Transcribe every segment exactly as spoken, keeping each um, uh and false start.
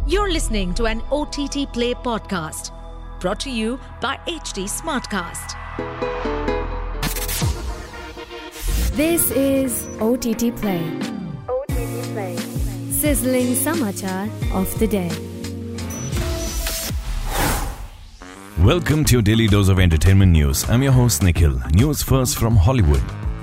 You're listening to an O T T Play podcast brought to you by H D Smartcast. This is O T T Play. O T T Play. Sizzling Samachar of the day. Welcome to your daily dose of entertainment news. I'm your host Nikhil. News first from Hollywood.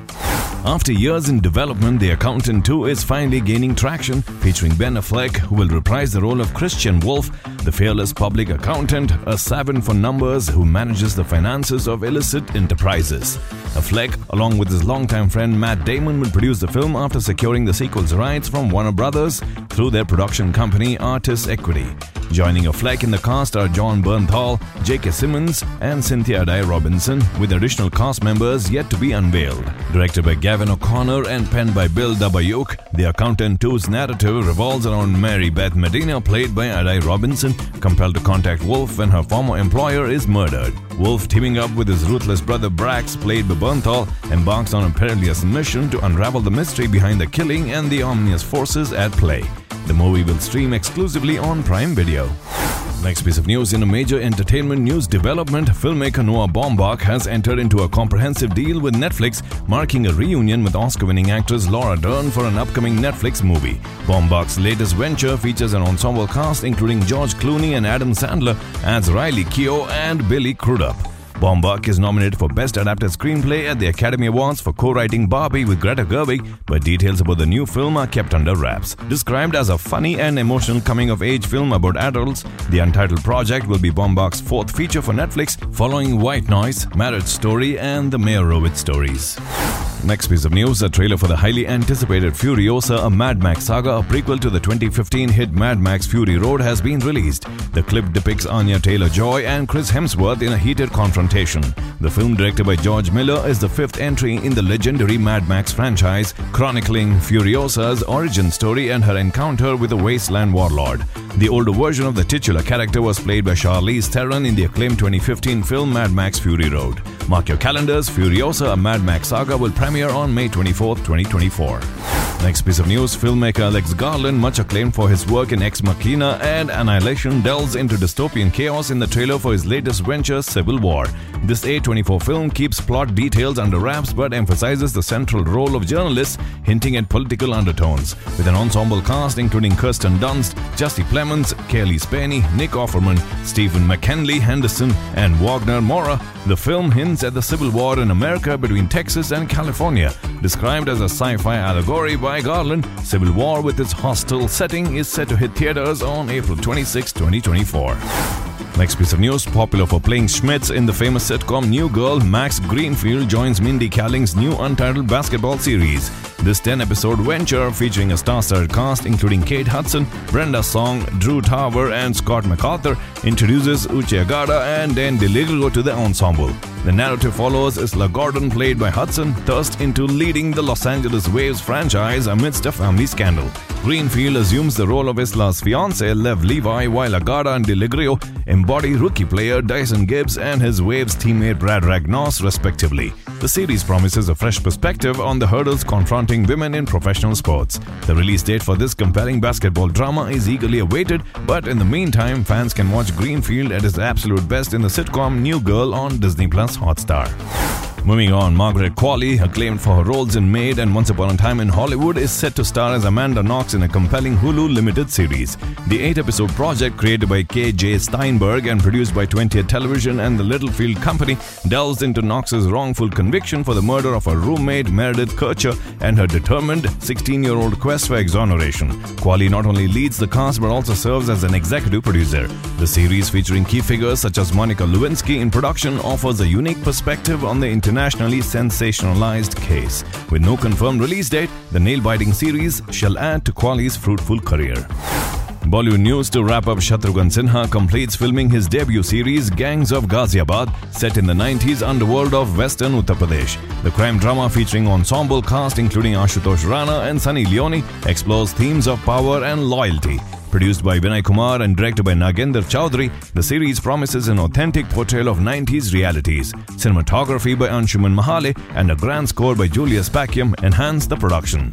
After years in development, The Accountant two is finally gaining traction, featuring Ben Affleck, who will reprise the role of Christian Wolf, the fearless public accountant, a savant for numbers who manages the finances of illicit enterprises. Affleck, along with his longtime friend Matt Damon, will produce the film after securing the sequel's rights from Warner Brothers through their production company Artis Equity. Joining Affleck in the cast are John Bernthal, J K. Simmons, and Cynthia Dye Robinson, with additional cast members yet to be unveiled. Directed by Gavin O'Connor and penned by Bill Dabayuk, The Accountant two's narrative revolves around Mary Beth Medina, played by Adai Robinson, compelled to contact Wolf when her former employer is murdered. Wolf, teaming up with his ruthless brother Brax, played by Bernthal, embarks on a perilous mission to unravel the mystery behind the killing and the ominous forces at play. The movie will stream exclusively on Prime Video. Next piece of news. In a major entertainment news development, filmmaker Noah Baumbach has entered into a comprehensive deal with Netflix, marking a reunion with Oscar-winning actress Laura Dern for an upcoming Netflix movie. Baumbach's latest venture features an ensemble cast including George Clooney and Adam Sandler as Riley Keough and Billy Crudup. Baumbach is nominated for Best Adapted Screenplay at the Academy Awards for co-writing Barbie with Greta Gerwig, but details about the new film are kept under wraps. Described as a funny and emotional coming-of-age film about adults, the untitled project will be Baumbach's fourth feature for Netflix, following White Noise, Marriage Story, and The Meyerowitz Stories. Next piece of news, a trailer for the highly anticipated Furiosa, a Mad Max saga, a prequel to the twenty fifteen hit Mad Max Fury Road, has been released. The clip depicts Anya Taylor-Joy and Chris Hemsworth in a heated confrontation. The film, directed by George Miller, is the fifth entry in the legendary Mad Max franchise, chronicling Furiosa's origin story and her encounter with a wasteland warlord. The older version of the titular character was played by Charlize Theron in the acclaimed twenty fifteen film Mad Max Fury Road. Mark your calendars, Furiosa, a Mad Max saga will premiere on May twenty-fourth, twenty twenty-four. Next piece of news, filmmaker Alex Garland, much acclaimed for his work in Ex Machina and Annihilation, delves into dystopian chaos in the trailer for his latest venture, Civil War. This A twenty-four film keeps plot details under wraps but emphasizes the central role of journalists, hinting at political undertones. With an ensemble cast including Kirsten Dunst, Jussie Plemons, Kaylee Spaney, Nick Offerman, Stephen McKinley Henderson, and Wagner Moura, the film hints at the Civil War in America between Texas and California. Described as a sci-fi allegory by Garland, Civil War with its hostile setting is set to hit theaters on April twenty-sixth, twenty twenty-four. Next piece of news, popular for playing Schmitz in the famous sitcom New Girl, Max Greenfield joins Mindy Kaling's new untitled basketball series. This ten-episode venture, featuring a star-studded cast including Kate Hudson, Brenda Song, Drew Tarver, and Scott MacArthur, introduces Uche Agada and Dan DeLigrio to the ensemble. The narrative follows Isla Gordon, played by Hudson, thrust into leading the Los Angeles Waves franchise amidst a family scandal. Greenfield assumes the role of Isla's fiancé, Lev Levi, while Agada and DeLigrio embody rookie player Dyson Gibbs and his Waves teammate Brad Ragnos, respectively. The series promises a fresh perspective on the hurdles confronting women in professional sports. The release date for this compelling basketball drama is eagerly awaited, but in the meantime, fans can watch Greenfield at his absolute best in the sitcom New Girl on Disney Plus Hotstar. Moving on, Margaret Qualley, acclaimed for her roles in Maid and Once Upon a Time in Hollywood, is set to star as Amanda Knox in a compelling Hulu limited series. The eight-episode project, created by K J Steinberg and produced by twentieth Television and the Littlefield Company, delves into Knox's wrongful conviction for the murder of her roommate Meredith Kircher and her determined sixteen-year-old quest for exoneration. Qualley not only leads the cast but also serves as an executive producer. The series, featuring key figures such as Monica Lewinsky in production, offers a unique perspective on the international internationally sensationalized case. With no confirmed release date, the nail-biting series shall add to Qualley's fruitful career. Bollywood news to wrap up. Shatrughan Sinha completes filming his debut series Gangs of Ghaziabad, set in the nineties underworld of western Uttar Pradesh. The crime drama, featuring ensemble cast including Ashutosh Rana and Sunny Leone, explores themes of power and loyalty. Produced by Vinay Kumar and directed by Nagendra Chaudhary, the series promises an authentic portrayal of nineties realities. Cinematography by Anshuman Mahale and a grand score by Julius Packiam enhance the production.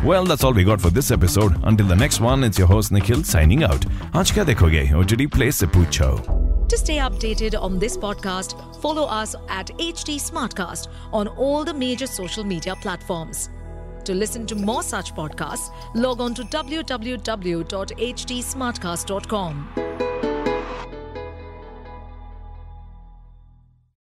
Well, that's all we got for this episode. Until the next one, it's your host Nikhil signing out. Aaj kya dekhoge? O T T Play se poocho. To stay updated on this podcast, follow us at H T Smartcast on all the major social media platforms. To listen to more such podcasts, log on to w w w dot h t smartcast dot com.